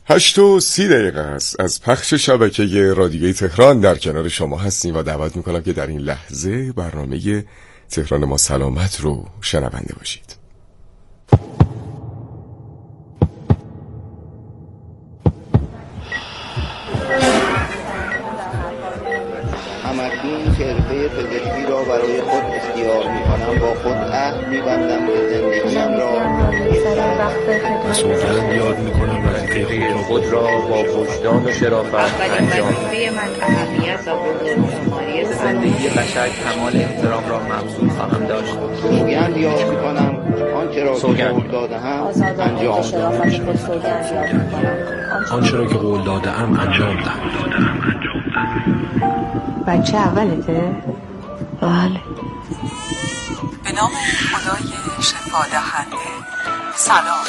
8:30 است از پخش شبکه رادیوی تهران در کنار شما هستیم و دعوت میکنم که در این لحظه برنامه تهران ما سلامت رو شنونده باشید. همکنون که حرفه پزشکی را برای خود اختیار میکنم، با خود عهد میبندم که زندگیم را مسئولیت یاد میکنم وظیفه خود را با وجدان و شرافت انجام دهم. زندگی بشر کمال احترام را مبذول خواهم داشت. سوگند یاد میکنم آنچه را که قول داده‌ام انجام دهم. آنچه را که قول داده‌ام انجام دهم. بچه اولته؟ بله. به نام خدای شفادهنده. سلام.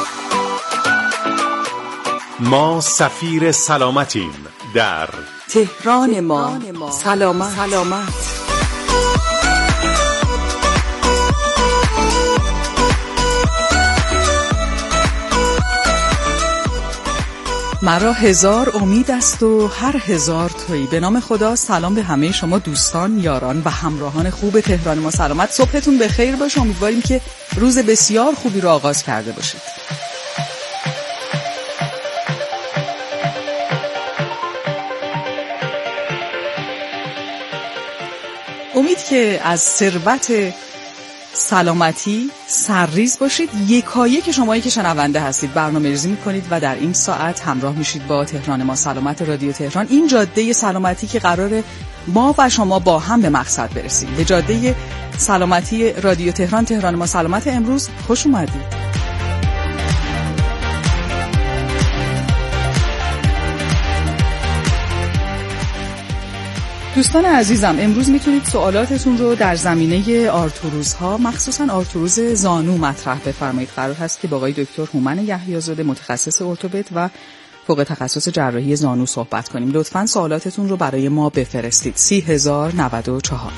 ما سفیر سلامتیم در تهران ما سلامت. مرا هزار امید است و هر هزار تویی. به نام خدا سلام به همه شما دوستان، یاران و همراهان خوب تهران ما سلامت. صبحتون بخیر باشه. امیدواریم که روز بسیار خوبی رو آغاز کرده باشید. امید که از ثروت سلامتی سرریز باشید. یکایک شمایی که شنونده هستید برنامه ریزی میکنید و در این ساعت همراه میشید با تهران ما سلامت رادیو تهران، این جاده سلامتی که قراره ما و شما با هم به مقصد برسیم. به جاده سلامتی رادیو تهران، تهران ما سلامت امروز خوش اومدید. دوستان عزیزم، امروز میتونید سوالاتتون رو در زمینه آرتروزها، مخصوصا آرتروز زانو مطرح بفرمایید. قرار هست که با آقای دکتر هومن یحیی‌زاده متخصص ارتوپد و فوق تخصص جراحی زانو صحبت کنیم. لطفاً سوالاتتون رو برای ما بفرستید. 30,094.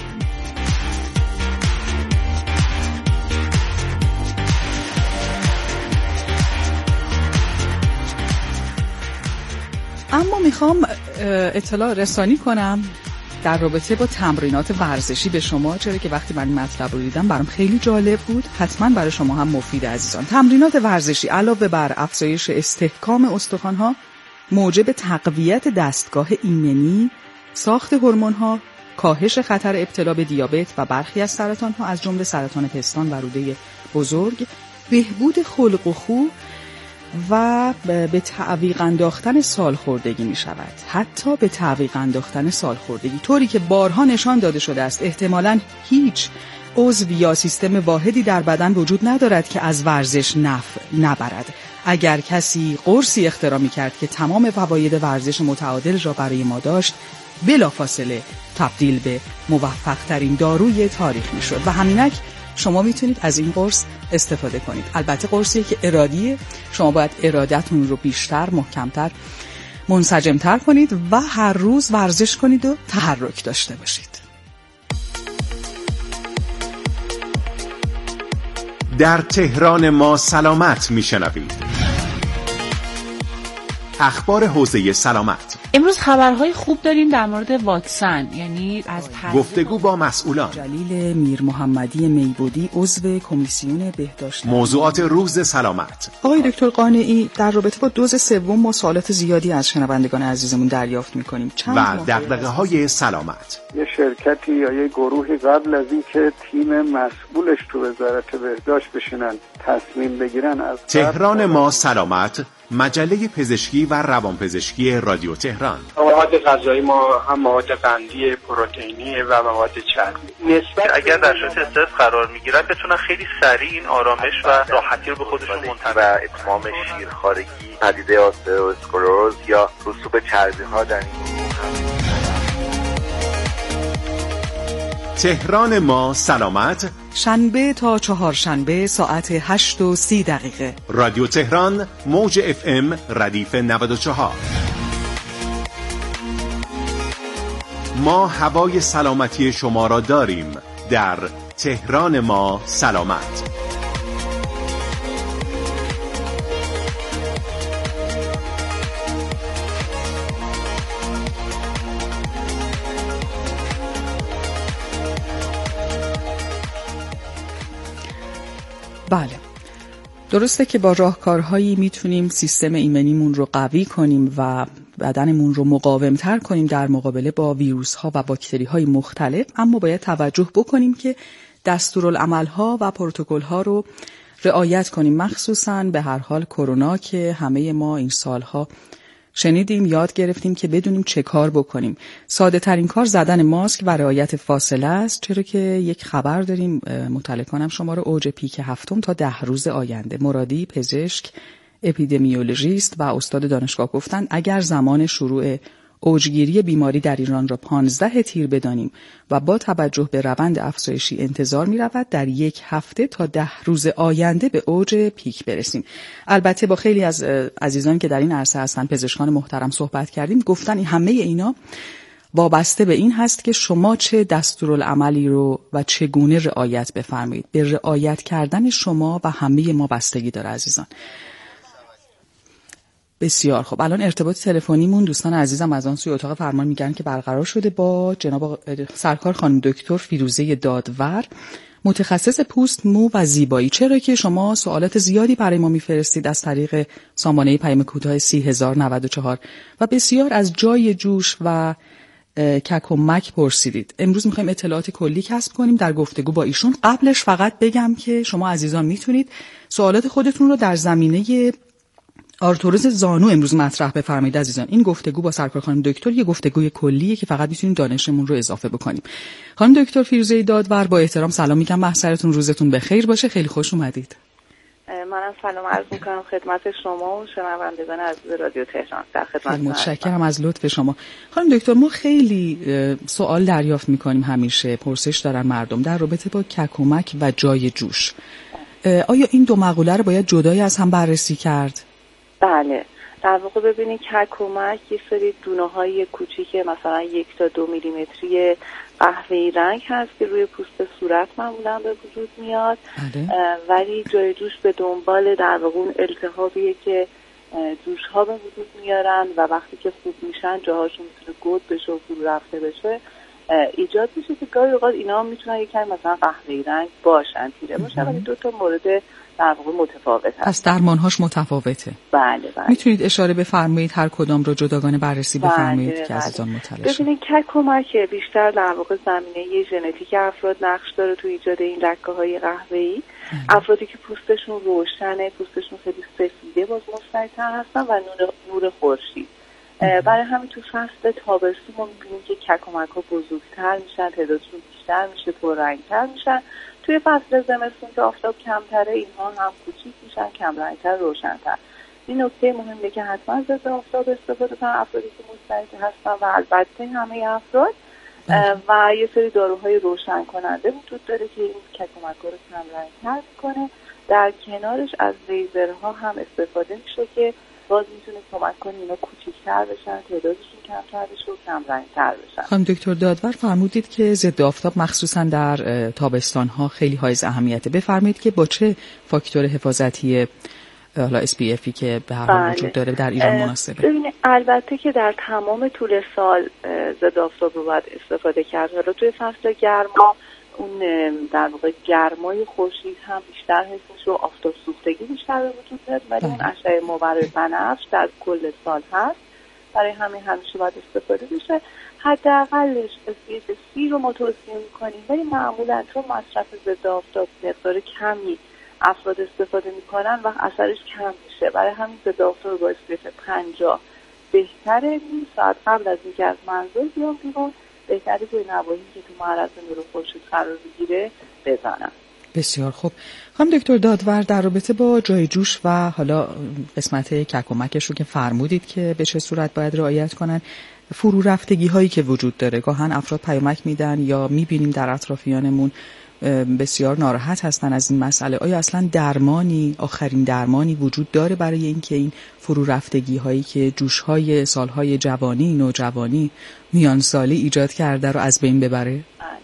اما میخوام اطلاع رسانی کنم در رابطه با تمرینات ورزشی به شما، چرا که وقتی من این مطلب رو دیدم برام خیلی جالب بود. حتما برای شما هم مفید عزیزان. تمرینات ورزشی علاوه بر افزایش استحکام استخوان‌ها، موجب تقویت دستگاه ایمنی، ساخت هورمون‌ها، کاهش خطر ابتلا به دیابت و برخی از سرطان‌ها از جمله سرطان پستان و روده بزرگ، بهبود خلق و خو و به تعویق انداختن سالخوردگی می شود. حتی به تعویق انداختن سالخوردگی، طوری که بارها نشان داده شده است احتمالاً هیچ عضو یا سیستم واحدی در بدن وجود ندارد که از ورزش نفع نبرد. اگر کسی قرصی اختراع می کرد که تمام فواید ورزش متعادل را برای ما داشت، بلافاصله تبدیل به موفق ترین داروی تاریخ می شد. و همینک شما میتونید از این قرص استفاده کنید. البته قرصی که ارادیه، شما باید ارادتون رو بیشتر، محکمتر، منسجمتر کنید و هر روز ورزش کنید و تحرک داشته باشید. در تهران ما سلامت میشنوید. اخبار حوزه سلامت. امروز خبرهای خوب داریم در مورد واکسن، یعنی از گفتگو با مسئولان. جلیل میر محمدی میبودی، عضو کمیسیون بهداشت. موضوعات روز سلامت. آقای دکتر قانعی، در رابطه با دوز سوم ما سوالات زیادی از شنوندگان عزیزمون دریافت می‌کنیم. و دغدغه‌های سلامت. یه شرکتی یا یه گروهی قبل از اینکه تیم مسئولش تو وزارت بهداشت بشینن تصمیم بگیرن از تهران ما سلامت، مجله پزشکی و روانپزشکی رادیو تهران. مواد غذایی ما هم مواد قندی، پروتئینی و مواد چربی. نسبت اگر در شرایط استرس قرار میگیرن بتونن خیلی سریع این آرامش و راحتی رو به خودشون منتقل و اتمام شیرخوارگی، پدیده آستئوسکلروز یا رسوب چربی‌ها در این تهران ما سلامت، شنبه تا چهارشنبه ساعت 8:30. رادیو تهران، موج FM ردیف 94. ما هوای سلامتی شما را داریم در تهران ما سلامت. بله، درسته که با راهکارهایی میتونیم سیستم ایمنیمون رو قوی کنیم و بدنمون رو مقاومتر کنیم در مقابله با ویروس‌ها و باکتری‌های مختلف، اما باید توجه بکنیم که دستورالعمل‌ها و پروتکل‌ها رو رعایت کنیم، مخصوصاً به هر حال کرونا که همه ما این سالها شنیدیم، یاد گرفتیم که بدونیم چه کار بکنیم. ساده ترین کار زدن ماسک و رعایت فاصله است، چرا که یک خبر داریم مطلع کنم شما رو، اوج پیک 7 تا 10 روز آینده. مرادی پزشک، اپیدمیولوژیست و استاد دانشگاه گفتند اگر زمان شروع اوجگیری بیماری در ایران را 15 تیر بدانیم و با توجه به روند افزایشی انتظار می رود در 1 هفته تا 10 روز آینده به اوج پیک برسیم. البته با خیلی از عزیزان که در این عرصه هستن، پزشکان محترم صحبت کردیم، گفتن همه اینا وابسته به این هست که شما چه دستورالعملی رو و چگونه رعایت بفرمایید. به رعایت کردن شما و همه ما بستگی داره عزیزان. بسیار خب، الان ارتباط تلفنیمون دوستان عزیزم از آن سوی اتاق فرمان میگن که برقرار شده با جناب سرکار خانم دکتر فیروزه دادور، متخصص پوست، مو و زیبایی. چرا که شما سوالات زیادی برای ما میفرستید از طریق سامانه پیام کوتاه 30094 و بسیار از جای جوش و کک و مک پرسیدید. امروز میخوایم اطلاعات کلی کسب کنیم در گفتگو با ایشون. قبلش فقط بگم که شما عزیزان میتونید سوالات خودتون رو در زمینه آرتروز زانو امروز مطرح بفرمایید عزیزان. این گفتگو با سرکار خانم دکتر یه گفتگوی کلیه که فقط میتونیم دانشمون رو اضافه بکنیم. خانم دکتر فیروزه دادور، با احترام سلام میگم، محضرتون روزتون بخیر باشه، خیلی خوش اومدید. منم سلام عرض میکنم خدمت شما و شنوندگان عزیز رادیو تهران. در خدمتتون. متشکرم از لطف شما. خانم دکتر، ما خیلی سوال دریافت میکنیم، همیشه پرسش دارن مردم در رابطه با کک و مک و جای جوش. آیا این دو مقوله رو باید جدایی از هم بررسی کرد؟ بله، در واقع ببینید کک و مک یه سری دونه‌های کوچیک مثلا 1 تا 2 میلیمتری قهوه‌ای رنگ هست که روی پوست صورت معمولا به وجود میاد. ولی جای جوش به دنبال در واقع اون التهابیه که جوش‌ها به وجود میارن و وقتی که خوب میشن جاهاشون میتونه گود بشه و فرو رفته بشه، ایجاد میشه که گاهی اوقات اینا میتونن یکم مثلا قهوه‌ای رنگ باشن، تیره باشن، ولی 2 تا مورد در واقع متفاوت هست. پس درمانهاش متفاوته. بله. میتونید اشاره بفرمایید هر کدام رو جداگانه بررسی بفرمایید که عزیزان مطلع شن. ببینید کک و مک بیشتر در واقع زمینه ژنتیک افراد نقش داره تو ایجاد این لکه‌های قهوه‌ای. افرادی که پوستشون روشنه، پوستشون خیلی سفیده، باز مستعدتر هستن و نور خورشید. برای همین تو فصل تابستون ما می‌بینیم که کک و مک‌ها بزرگتر میشن، تعدادشون بیشتر میشه، پررنگ‌تر میشن. توی فصل زمستون که آفتاب کمتره، اینها هم کوچیک میشن، کم رنگتر، روشن‌تر. این نکته مهمه که حتما ضد آفتاب استفاده کنن افرادی که مستعد هستن و البته همه افراد و یه سری داروهای روشن کننده وجود داره که این کک و مک‌ها رو کم رنگتر می‌کنه. در کنارش از لیزرها هم استفاده میشه که باز میتونه کمک کنه اینا کوچیک‌تر بشن، تعدادشون کمتر بشه و کم رنگتر بشن. خانم دکتر دادور فرمودید که ضد آفتاب مخصوصا در تابستان‌ها خیلی حائز اهمیته. بفرمایید که با چه فاکتور حفاظتی حالا SPF که به هر حال وجود داره در ایران مناسبه؟ ببینید البته که در تمام طول سال ضد آفتاب رو باید استفاده کرد. حالا توی فصل گرما اون در واقع گرمای خورشید هم بیشتر حس میشه و آفتاب سوختگی بیشتر به وجود میاد، ولی اون اشعه مبرر بنفش در کل سال هست، برای همین همیشه باید استفاده بشه. حداقلش SPF 30 رو ما توصیه میکنیم، ولی معمولا چون مصرف ضد آفتاب مقدار کمی افراد استفاده میکنن و اثرش کم میشه، برای همین ضد آفتاب با SPF 50 بهتره. نیم ساعت قبل از اینکه از منزل بیام بیرون بهتره توی نواحی که تو معرض نور خورشید قرار بگیره بزنم. بسیار خوب. خانم دکتر دادور، در رابطه با جای جوش و حالا قسمت کک و مکش رو که فرمودید که به چه صورت باید رعایت کنن، فرو رفتگی هایی که وجود داره، گاهن افراد پیامک میدن یا میبینیم در اطرافیانمون بسیار ناراحت هستن از این مسئله. آیا اصلا درمانی، آخرین درمانی وجود داره برای اینکه این فرو رفتگی هایی که جوش های سالهای جوانی، نوجوانی، میان سالی ایجاد کرده رو از بین ببره؟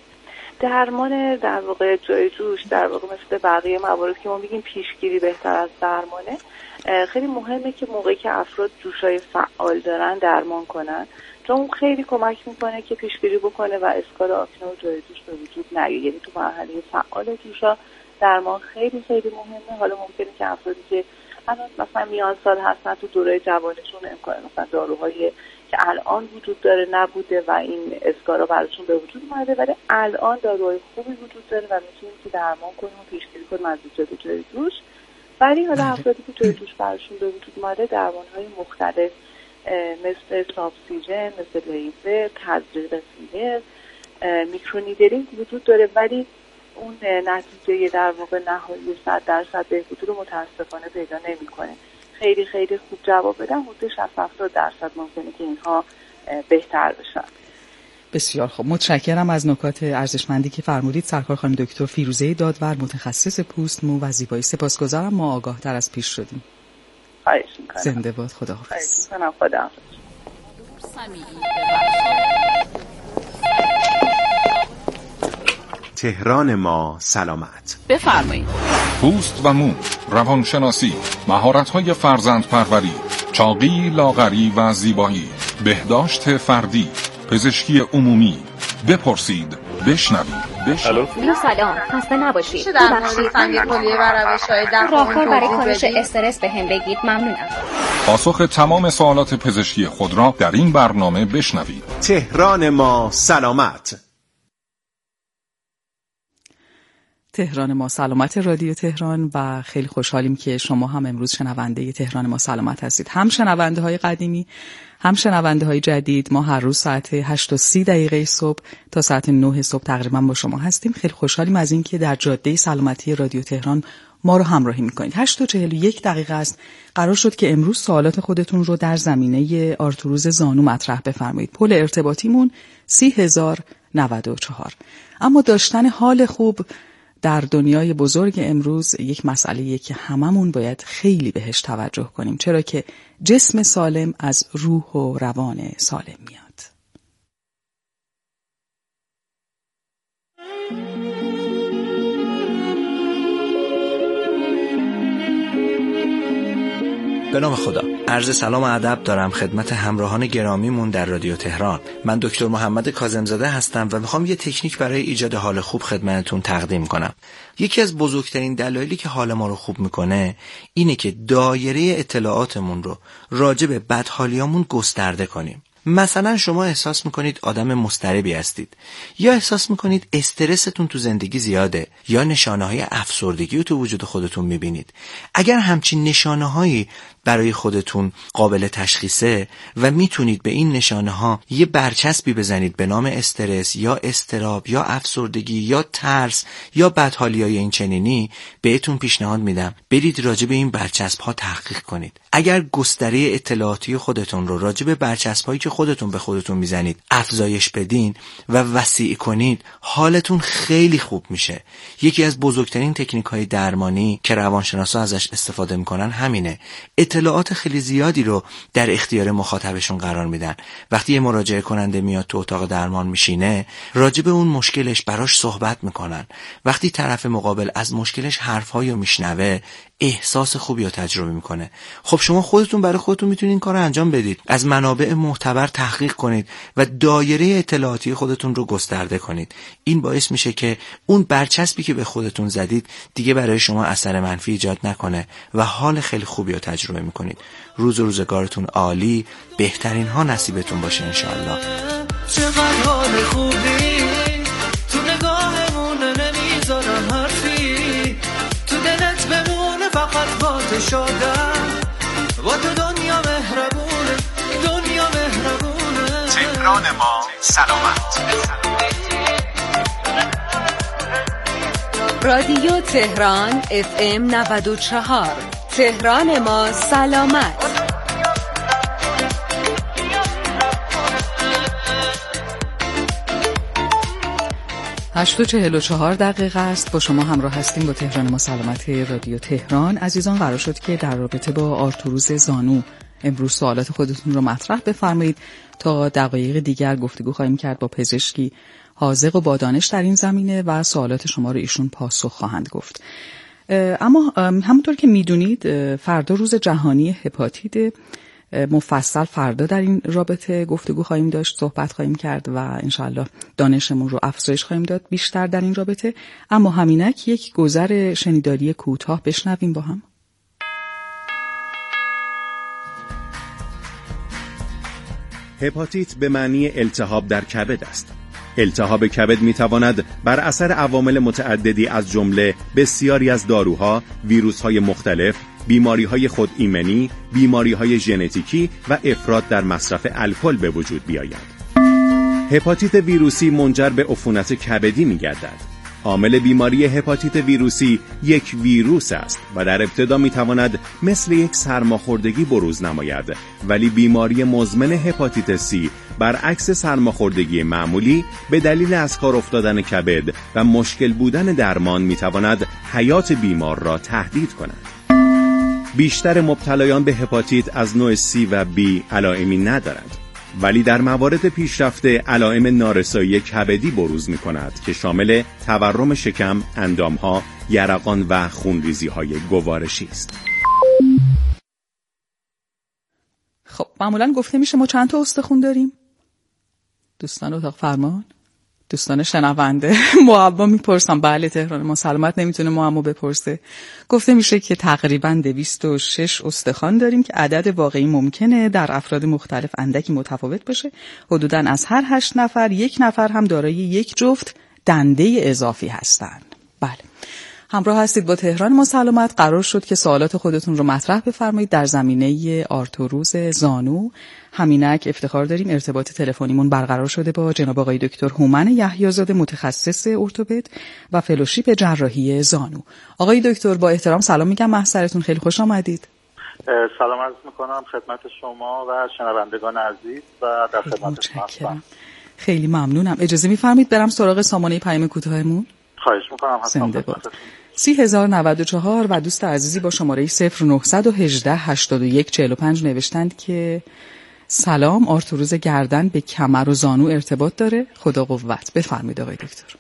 درمان در واقع جای جوش در واقع مثل بقیه موارد که ما میگیم پیشگیری بهتر از درمانه. خیلی مهمه که موقعی که افراد جوشای فعال دارن درمان کنن، چون اون خیلی کمک میکنه که پیشگیری بکنه و اسکار آکنه و جای جوش به وجود نیاد. یعنی تو مرحله فعال جوشا درمان خیلی خیلی مهمه. حالا ممکنه که افرادی که الان مثلا میان سال هستن تو دوره جوانشون امکان مثلا داروهایی که الان وجود داره نبوده و این اسکارا براشون به وجود اومده، ولی الان داروهای خوبی وجود داره و میتونیم که درمان کنیم و پیشگیری کنیم از ایجاد جای دوش. ولی حالا افرادی که جای دوش براشون به وجود اومده درمانهای مختلف مثل سابسیژن، مثل لیزر، تزریق فیلر، میکرونیدرینگ وجود داره، ولی اون نتیجه در واقع نهایی 100% بهبودی رو متاسفانه پیدا نمی‌کنه. خیلی خیلی خوب جواب بدن، حدود 60-70% ممکنه که اینها بهتر بشن. بسیار خوب، متشکرم از نکات ارزشمندی که فرمودید. سرکار خانم دکتر فیروزه دادور، متخصص پوست، مو و زیبایی. سپاسگزارم، ما آگاه‌تر از پیش شدیم. خواهش می‌کنم. زنده باد. خداحافظ. خواهش می‌کنم. خداحافظ. تهران ما سلامت. بفرمایید. پوست و مو، روانشناسی، مهارت‌های فرزندپروری، چاقی، لاغری و زیبایی، بهداشت فردی، پزشکی عمومی. بپرسید، بشنوید. الو سلام، خسته نباشید. در مورد سنگ کلیه و روش‌های راهکار برای کاهش استرس بهم بگید، ممنونم. پاسخ تمام سوالات پزشکی خود را در این برنامه بشنوید. تهران ما سلامت. تهران ما سلامت رادیو تهران و خیلی خوشحالیم که شما هم امروز شنونده تهران ما سلامت هستید. هم شنونده های قدیمی، هم شنونده های جدید. ما هر روز ساعت 8:30 صبح تا ساعت 9 صبح تقریبا با شما هستیم. خیلی خوشحالیم از این که در جاده سلامتی رادیو تهران ما رو همراهی میکنید. 8:41 است. قرار شد که امروز سوالات خودتون رو در زمینه آرتروز زانو مطرح بفرمایید. پل ارتباطیمون 30,094. اما داشتن حال خوب در دنیای بزرگ امروز یک مسئله‌ایه که هممون باید خیلی بهش توجه کنیم، چرا که جسم سالم از روح و روان سالم میاد. به نام خدا. عرض سلام و ادب دارم خدمت همراهان گرامیمون در رادیو تهران. من دکتر محمد کاظمزاده هستم و میخوام یه تکنیک برای ایجاد حال خوب خدمتتون تقدیم کنم. یکی از بزرگترین دلایلی که حال ما رو خوب میکنه اینه که دایره اطلاعاتمون رو راجع به بدحالیامون گسترده کنیم. مثلا شما احساس میکنید آدم مضطربی هستید، یا احساس میکنید استرستون تو زندگی زیاده، یا نشانه‌های افسردگی رو تو وجود خودتون میبینید. اگر همچین نشانه‌هایی برای خودتون قابل تشخیصه و میتونید به این نشانه‌ها یه برچسبی بزنید به نام استرس یا اضطراب یا افسردگی یا ترس یا بدحالی‌های این چنینی، بهتون پیشنهاد میدم برید راجع به این برچسب‌ها تحقیق کنید. اگر گستره اطلاعاتی خودتون رو راجع به برچسب‌هایی که خودتون به خودتون میزنید افزایش بدین و وسیع کنید، حالتون خیلی خوب میشه. یکی از بزرگترین تکنیک‌های درمانی که روانشناسا ازش استفاده میکنن همینه. اطلاعات خیلی زیادی رو در اختیار مخاطبشون قرار میدن. وقتی یه مراجعه کننده میاد تو اتاق درمان میشینه، راجع به اون مشکلش براش صحبت میکنن. وقتی طرف مقابل از مشکلش حرفایی رو میشنوه، احساس خوبی رو تجربه میکنه. خب شما خودتون برای خودتون میتونید این کارو انجام بدید. از منابع معتبر تحقیق کنید و دایره اطلاعاتی خودتون رو گسترده کنید. این باعث میشه که اون برچسبی که به خودتون زدید دیگه برای شما اثر منفی ایجاد نکنه و حال خیلی خوبی رو تجربه میکنید. روز و روزگارتون عالی، بهترین ها نصیبتون باشه انشاءالله. چقدر حال خوبی تو نگاهمون نمیذارم حرفی، تو دلت بمونه فقط با تو شادم، با تو دنیا مهربونه، دنیا مهربونه. تهران ما سلامت. رادیو تهران FM 94. تهران ما سلامت. هشت و 44 است. با شما همراه هستیم با تهران ما سلامت رادیو تهران. عزیزان، قرار شد که در رابطه با آرتروز زانو امروز سوالات خودتون رو مطرح بفرمایید. تا دقایق دیگر گفتگو خواهیم کرد با پزشکی حاذق و با دانش در این زمینه و سوالات شما رو ایشون پاسخ خواهند گفت. اما همونطور که میدونید فردا روز جهانی هپاتیت مفصل فردا در این رابطه گفتگو خواهیم داشت، صحبت خواهیم کرد و انشاءالله دانشمون رو افزایش خواهیم داد بیشتر در این رابطه. اما همینک یک گذر شنیداری کوتاه بشنویم با هم. هپاتیت به معنی التهاب در کبد است. التهاب کبد میتواند بر اثر عوامل متعددی از جمله بسیاری از داروها، ویروس‌های مختلف، بیماری‌های خود ایمنی، بیماری‌های ژنتیکی و افراط در مصرف الکل به وجود بیاید. هپاتیت ویروسی منجر به عفونت کبدی می‌گردد. عامل بیماری هپاتیت ویروسی یک ویروس است و در ابتدا میتواند مثل یک سرماخوردگی بروز نماید، ولی بیماری مزمن هپاتیت سی برعکس سرماخوردگی معمولی به دلیل از کار افتادن کبد و مشکل بودن درمان میتواند حیات بیمار را تهدید کند. بیشتر مبتلایان به هپاتیت از نوع C و B علائمی ندارند، ولی در موارد پیشرفته علائم نارسایی کبدی بروز می‌کند که شامل تورم شکم، اندام‌ها، یرقان و خونریزی‌های گوارشی است. خب معمولاً گفته میشه ما چند تا استخوان داریم؟ دوستان اتاق فرمان، دوستان شنونده معما میپرسم. بله تهران ما سلامت نمیتونه معما بپرسه. گفته میشه که تقریباً 206 استخوان داریم که عدد واقعی ممکنه در افراد مختلف اندکی متفاوت باشه. حدوداً از هر 8 نفر 1 نفر هم دارای یک جفت دنده اضافی هستند. بله همراه هستید با تهران ما سلامت. قرار شد که سوالات خودتون رو مطرح بفرمایید در زمینه آرتروز زانو. همینک افتخار داریم ارتباط تلفنیمون برقرار شده با جناب آقای دکتر هومن یحیی‌زاده، متخصص ارتوپد و فلوشیپ جراحی زانو. آقای دکتر با احترام سلام میگم محضرتون، خیلی خوش آمدید. سلام عرض میکنم خدمت شما و شنوندگان عزیز و در خدمت شما هستم. خیلی ممنونم. اجازه میفرمایید برم سراغ سامانه پیام کوتاهمون؟ خواهش میکنم. زنده باد. 30,094 و دوست عزیزی با شماره 0918 81 45 نوشتند که سلام، آرتروز گردن به کمر و زانو ارتباط داره؟ خدا قوت. بفرمایید آقای دکتر.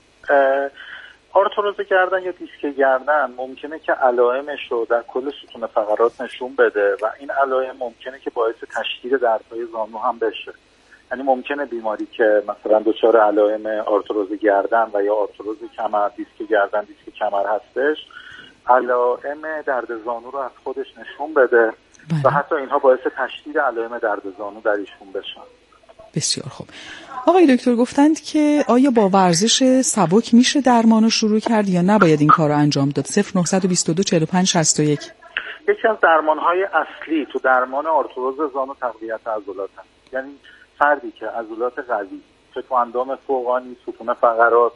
آرتروز گردن یا دیسک گردن ممکنه که علائمش رو در کل ستون فقرات نشون بده و این علائم ممکنه که باعث تشدید دردهای زانو هم بشه. یعنی ممکنه بیماری که مثلا دچار علائم آرتروز گردن و یا آرتروز کمر، دیسک گردن، دیسک کمر هستش، علائم درد زانو رو از خودش نشون بده و حتی اینها باعث تشدید علائم درد زانو در ایشون بشن. بسیار خوب. آقای دکتر گفتند که آیا با ورزش سبک میشه درمانو شروع کرد یا نباید این کار رو انجام داد؟ 0922 45 61. یکی از درمانهای اصلی تو درمان آرتروز زانو تقویت عضلات هست. یعنی فردی که عضلات قوی که تو اندام فوقانی، ستون فقرات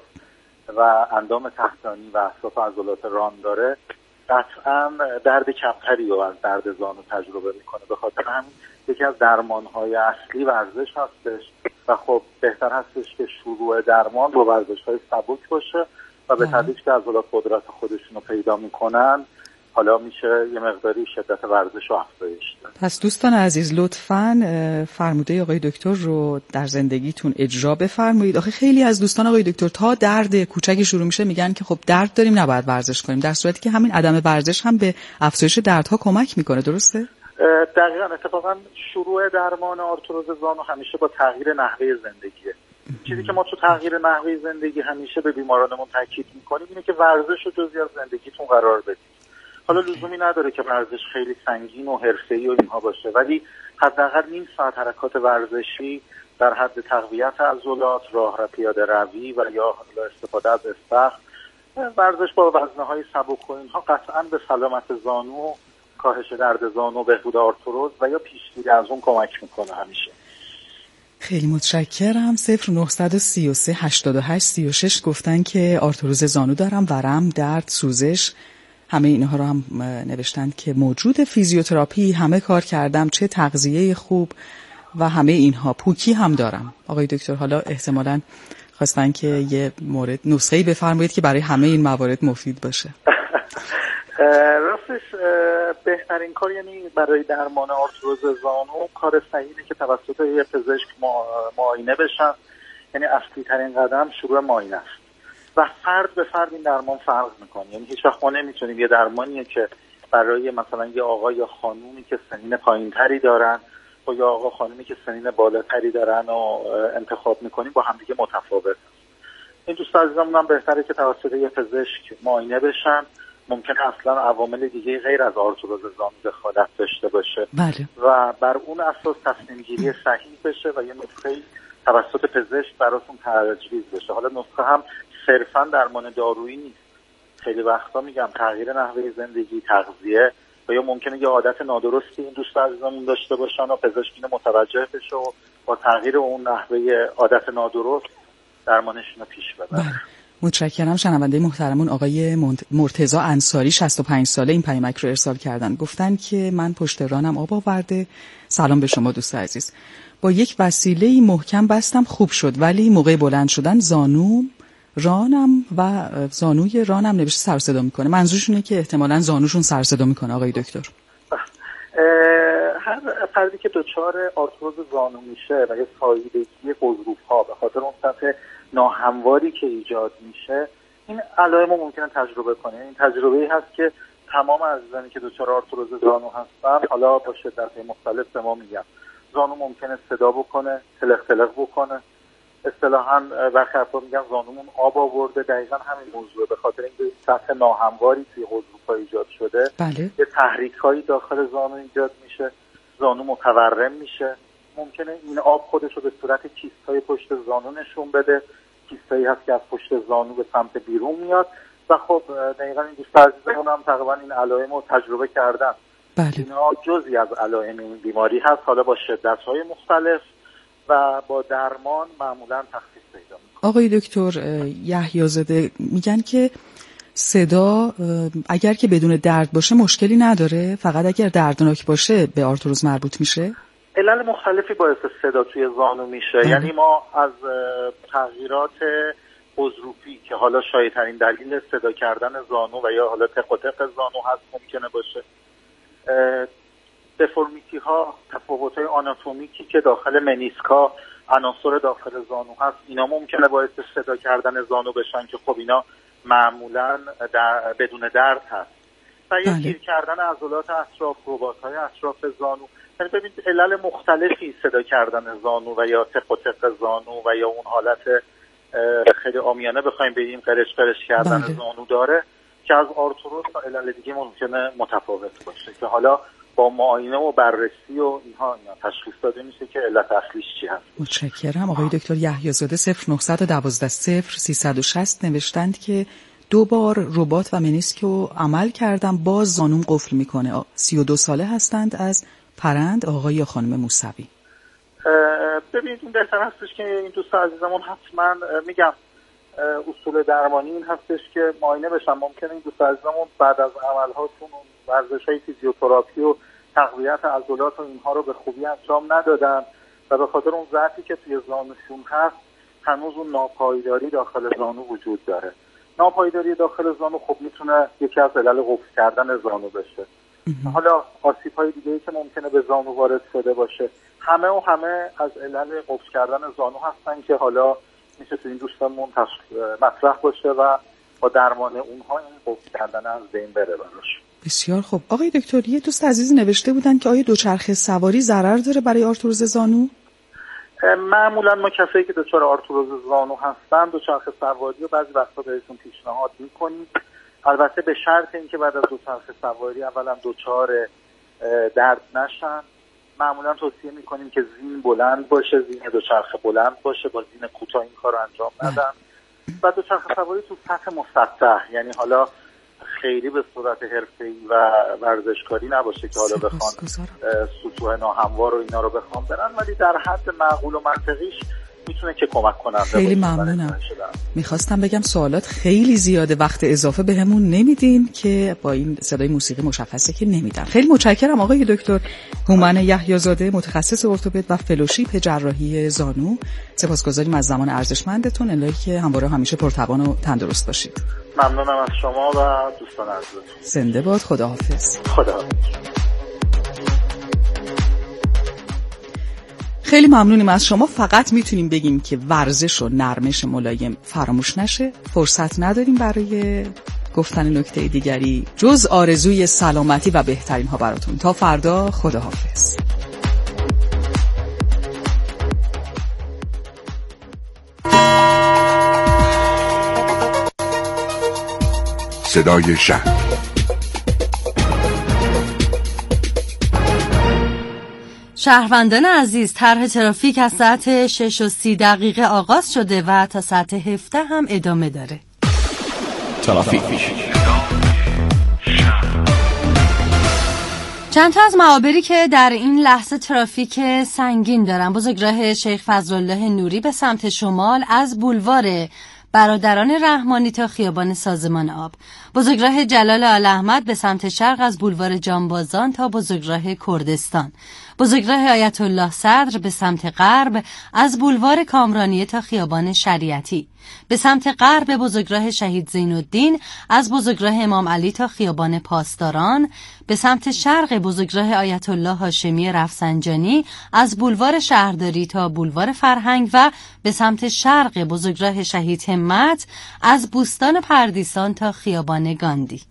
و اندام تحتانی و اطراف عضلات ران داره قطعا درد کمتری رو از درد زانو تجربه میکنه. به خاطر همین یکی از درمانهای اصلی ورزش هستش و خب بهتر هستش که شروع درمان با ورزش‌های سبک باشه و به تدریج که عضلات قدرت خودشون رو پیدا میکنن حالا میشه یه مقداری شدت ورزش رو افزایش داد. پس دوستان عزیز لطفاً فرموده آقای دکتر رو در زندگیتون اجرا بفرمایید. آخه خیلی از دوستان آقای دکتر تا درد کوچکی شروع میشه میگن که خب درد داریم نباید ورزش کنیم، در صورتی که همین عدم ورزش هم به افزایش دردها کمک میکنه. درسته؟ دقیقاً. اتفاقاً شروع درمان آرتروز زانو همیشه با تغییر نحوه زندگیه. چیزی که ما تو تغییر نحوه زندگی همیشه به بیمارانمون تاکید میکنیم اینه که ورزش رو جزئی از زندگیتون قرار بدید. حالا لزومی نداره که ورزش خیلی سنگین و حرفه‌ای و اینها باشه، ولی حداقل نیم ساعت حرکات ورزشی در حد تقویت عضلات، راه و پیاده روی و یا استفاده از استخر، ورزش با وزنه‌های سبک و اینها قطعاً به سلامت زانو، کاهش درد زانو، بهبود آرتروز و یا پیشگیری از اون کمک میکنه همیشه. خیلی متشکرم. 0933 88 36 گفتن که آرتروز زانو دارم، ورم، درد، سوزش، همه اینها رو هم نوشتند که موجود، فیزیوتراپی همه کار کردم، چه تغذیه خوب و همه اینها، پوکی هم دارم. آقای دکتر حالا احتمالاً خواستن که یه مورد نسخه‌ای بفرمایید که برای همه این موارد مفید باشه. راستش بهترین کار یعنی برای درمان آرتروز زانو کار صحیحه که توسط یه پزشک معاینه بشن. یعنی اصلی ترین قدم شروع معاینه است و فرد به فرد این درمان فرق میکنه. یعنی هیچ وقت ما نمیتونیم یه درمانیه که برای مثلا یه آقای یا خانومی که سنین پایینتری دارن با یا آقا خانمی که سنین بالاتری دارن و انتخاب میکنیم با همدیگه متفاوت. این دوست عزیزمون هم بهتره که توسط یه پزشک معاینه بشن. ممکنه اصلا عوامل دیگه غیر از آرتروز زانو دخالت داشته باشه. بله. و بر اون اساس تصمیم گیری صحیح بشه و یه نسخه توسط پزشک براتون تجویز بشه. حالا نسخه هم صرفا درمان دارویی نیست. خیلی وقتا میگم تغییر نحوه زندگی، تغذیه و یا ممکنه یه عادت نادرستی این دوست عزیزمون داشته باشن و پزشک اینو متوجه بشه و با تغییر اون نحوه عادت نادرست درمانشون رو پیش ببره. متشکرم. شنونده محترمون آقای مرتضی انصاری 65 ساله این پیامک رو ارسال کردن. گفتن که من پشت رانم آب آورده. سلام به شما دوست عزیز. با یک وسیله محکم بستم خوب شد، ولی موقع بلند شدن زانوی رانم نوشته سر و صدا میکنه. منظورشونه که احتمالاً زانوشون سر و صدا میکنه آقای دکتر. هر فردی که دچار آرتروز زانو میشه و یه ساییدگی غضروف‌ها به خاطر اون سطح ناهمواری که ایجاد میشه این علائم ممکنه تجربه کنه. این تجربه‌ای هست که تمام عزیزانی که دچار آرتروز زانو هستن حالا با شدت‌های مختلف به ما میگن زانو ممکنه صدا بکنه، تلق تلق بکنه. اصطلاحاً برخی افراد میگن زانومون آب آورده. دقیقاً همین موضوع به خاطر اینکه سطح ناهمواری توی غضروف‌ها ایجاد شده. بله. یه تحریک‌هایی داخل زانو ایجاد میشه، زانو متورم میشه. ممکنه این آب خودش رو به صورت کیست‌های پشت زانو نشون بده. کیستایی هست که از پشت زانو به سمت بیرون میاد و خب دقیقاً این دوست عزیزمون هم تقریباً این علائم رو تجربه کردن. بله. اینا جزئی از علائم این بیماری هست، حالا با شدت‌های مختلف و با درمان معمولاً تخفیف پیدا می‌کنه. آقای دکتر یحیی زاده میگن که صدا اگر که بدون درد باشه مشکلی نداره، فقط اگر دردناک باشه به آرتروز مربوط میشه؟ علل مختلفی باعث صدا توی زانو میشه. یعنی ما از تغییرات غضروفی که حالا شایع‌ترین دلیل صدا کردن زانو و یا حالا تق و تق زانو هست ممکنه باشه، دفورمیتی ها، تفاوت های آناتومیکی که داخل منیسکا عناصر داخل زانو هست، اینا ممکنه باعث صدا کردن زانو بشن که خب اینا معمولا بدون درد هست. و یا گیر کردن عضلات اطراف، رباط های اطراف زانو. یعنی ببینید علل مختلفی صدا کردن زانو و یا تق و تق زانو و یا اون حالت خیلی عامیانه بخوایم بگیم قرش قرش کردن زانو داره که از آرتروز تا علل دیگه ممکنه متفاوت باشه که حالا با معاینه و بررسی و اینها تشخیص داده میشه که علت اصلیش چی هست. متشکرم. آقای دکتر یحیی زاده 0912 0360 نوشتند که 2 بار رباط و منیسک رو عمل کردم باز زانوم قفل میکنه. 32 ساله هستند. از پرند آقای یا خانم موسوی. ببینید این بهتر هستش که این دوست عزیزمون حتما میگم اصول درمانی این هستش که معاینه بشن. ممکنه این دوست عزیزمون بعد از عملهاشون ورزش‌های فیزیوتراپی و تقویت عضلات و اینها رو به خوبی انجام ندادن و به خاطر اون ضعفی که توی زانوشون هست هنوز اون ناپایداری داخل زانو وجود داره. ناپایداری داخل زانو خب میتونه یکی از علل قفل کردن زانو بشه. حالا آسیب‌های دیگه‌ای که ممکنه به زانو وارد شده باشه همه از علل قفل کردن زانو هستن که حالا میشه تو این دوستمون مطرح باشه و با درمان اونها این قفل کردن از بین بره براش. بسیار خوب. آقای دکتر یه دوست عزیز نوشته بودن که آیا دوچرخه سواری ضرر داره برای آرتروز زانو؟ معمولا ما کسایی که دچار آرتروز زانو هستن دوچرخه سواری رو بعضی وقتا بهشون پیشنهاد میکنیم، البته به شرط اینکه بعد از دوچرخه سواری اولا دچار درد نشن. معمولا توصیه میکنیم که زین بلند باشه، زین دوچرخه بلند باشه، با زین کوتاه این کار رو انجام ندن. و دوچرخه سواری تو سطح مسطح، یعنی حالا خیلی به صورت حرفه‌ای و ورزشکاری نباشه که حالا بخوان سطوح ناهموار و اینا رو بخوان برن، ولی در حد معقول و منطقیش میتونه که کمک کننده باشه. خیلی ممنونم. میخواستم بگم سوالات خیلی زیاده، وقت اضافه بهمون نمیدین که با این صدای موسیقی مشخصه که نمیدن. خیلی متشکرم آقای دکتر هومن یحیی زاده، متخصص ارتوپد و فلوشیپ جراحی زانو. سپاسگزاریم از زمان ارزشمندتون. الهی که همواره همیشه پرتوان و تندرست باشید. ممنونم از شما و دوستان عزیزتون. زنده باد. خداحافظ. خداحافظ. خیلی ممنونیم از شما. فقط میتونیم بگیم که ورزش و نرمش ملایم فراموش نشه. فرصت نداریم برای گفتن نکته دیگری جز آرزوی سلامتی و بهترین ها براتون. تا فردا. خداحافظ. صدای شهر. شهروندان عزیز، طرح ترافیک از ساعت 6:30 آغاز شده و تا ساعت 17 هم ادامه داره. ترافیک. چند تا از معابری که در این لحظه ترافیک سنگین دارن: بزرگراه شیخ فضلالله نوری به سمت شمال از بولوار برادران رحمانی تا خیابان سازمان آب، بزرگراه جلال آل احمد به سمت شرق از بولوار جانبازان تا بزرگراه کردستان، بزرگراه آیت الله صدر به سمت غرب از بولوار کامرانیه تا خیابان شریعتی، به سمت غرب بزرگراه شهید زین‌الدین از بزرگراه امام علی تا خیابان پاسداران، به سمت شرق بزرگراه آیت الله هاشمی رفسنجانی از بولوار شهرداری تا بولوار فرهنگ و به سمت شرق بزرگراه شهید همت از بوستان پردیسان تا خیابان گاندی.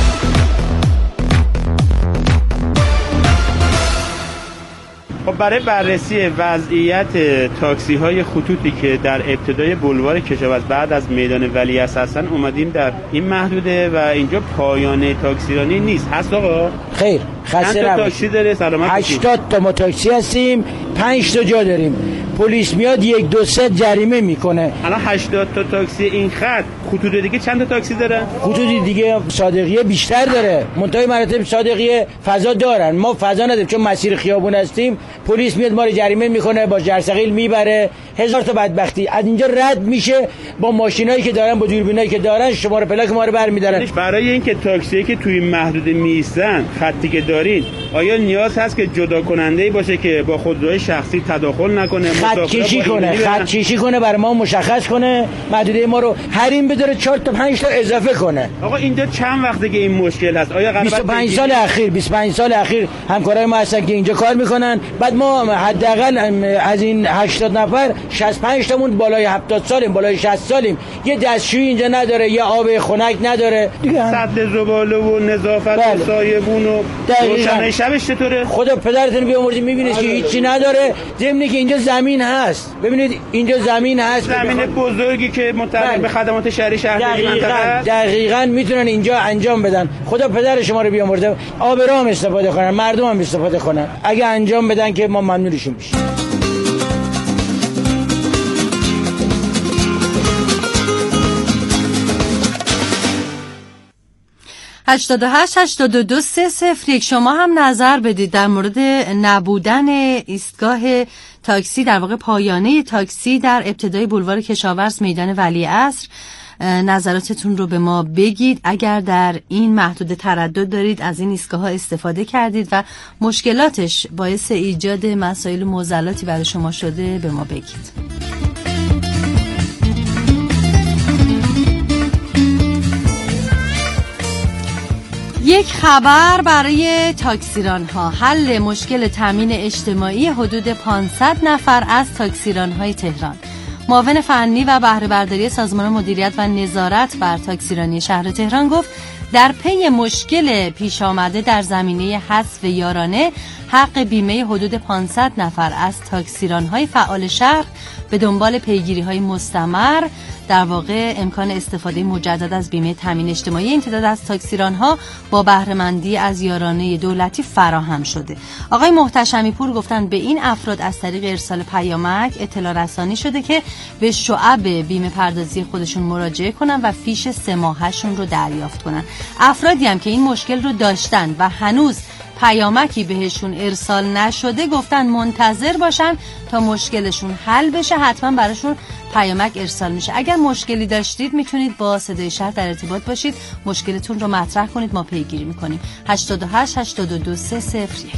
خب برای بررسی وضعیت تاکسی های خطوطی که در ابتدای بولوار کشاورز بعد از میدان ولیعصر هستن اومدیم در این محدوده و اینجا پایان تاکسیرانی نیست. هست آقا؟ خیر، خسته نباشید. تاکسی داره؟ سلامت باشید. 80 تا ما تاکسی هستیم، 5 تا جا داریم. پلیس میاد 1 2 3 جریمه میکنه. الان 80 تا تاکسی این خط، خطوط دیگه چند تا تاکسی داره؟ خطوط دیگه صادقیه بیشتر داره. منتهای مراتب صادقیه فضا دارن، ما فضا نداریم چون مسیر خیابون هستیم. پلیس میاد ما رو جریمه میکنه، با جرثقیل میبره. هزار تا بدبختی از اینجا رد میشه با ماشینایی که دارن، با دوربینایی که دارن، شماره پلاک ما رو برمی‌دارن. برای اینکه تاکسی که توی محدوده میستن خطی که دارین، آیا نیاز هست که جدا کننده‌ای باشه که با خودروی شخصی تداخل نکنه، خط کشی کنه برای ما مشخص کنه، محدوده ما رو حریم بداره، 4 تا 5 تا اضافه کنه. آقا اینجا چند وقته که این مشکل هست؟ آیا 25 سال اخیر همکارای ما هستن که اینجا کار میکنن. بعد ما حداقل از این 80 نفر 65 تامون بالای 70 سالیم، بالای 60 سالیم. یه دستشویی اینجا نداره، یه آب خنک نداره. سد زباله و نظافت و سایبون و روشنایی شبش چطوره؟ خدا پدرتون بیامرزه، میبینید که هیچی نداره. ضمن که اینجا زمین هست، ببینید اینجا زمین هست، زمین بزرگی که متعلق به خدمات شهری شهرداری منطقه است. دقیقاً میتونن اینجا انجام بدن. خدا پدر شما رو بیامرزه، آب رام استفاده کنن، مردم هم استفاده کنن. اگه انجام بدن که ما ممنونشون میشیم. 88-82-301 شما هم نظر بدید در مورد نبودن ایستگاه تاکسی، در واقع پایانه تاکسی در ابتدای بولوار کشاورز میدان ولیعصر. نظراتتون رو به ما بگید. اگر در این محدوده تردد دارید، از این ایستگاه ها استفاده کردید و مشکلاتش باعث ایجاد مسائل و معضلاتی برای شما شده، به ما بگید. یک خبر برای تاکسیران ها: حل مشکل تامین اجتماعی حدود 500 نفر از تاکسیران های تهران. معاون فنی و بهره برداری سازمان مدیریت و نظارت بر تاکسیرانی شهر تهران گفت در پی مشکل پیش آمده در زمینه حذف یارانه حق بیمه حدود 500 نفر از تاکسیران‌های فعال شهر به دنبال پیگیری‌های مستمر، در واقع امکان استفاده مجدد از بیمه تامین اجتماعی این تعداد از تاکسیران‌ها با بهره‌مندی از یارانه دولتی فراهم شده. آقای محتشمی پور گفتن به این افراد از طریق ارسال پیامک اطلاع رسانی شده که به شعب بیمه پردازی خودشون مراجعه کنن و فیش 3 ماهه‌شون رو دریافت کنن. افرادی هم که این مشکل رو داشتن و هنوز پیامکی بهشون ارسال نشده، گفتن منتظر باشن تا مشکلشون حل بشه، حتما براشون پیامک ارسال میشه. اگر مشکلی داشتید میتونید با صدای شهر در ارتباط باشید، مشکلتون رو مطرح کنید، ما پیگیری میکنیم. 88-82-301.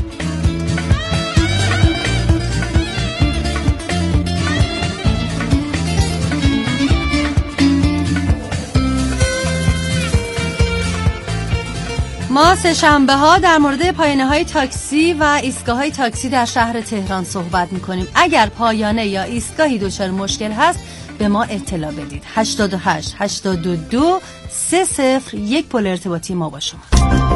ما سه‌شنبه ها در مورد پایانه های تاکسی و ایستگاه های تاکسی در شهر تهران صحبت میکنیم. اگر پایانه یا ایستگاهی دچار مشکل هست به ما اطلاع بدید. 88-82-301 پل ارتباطی ما با شما.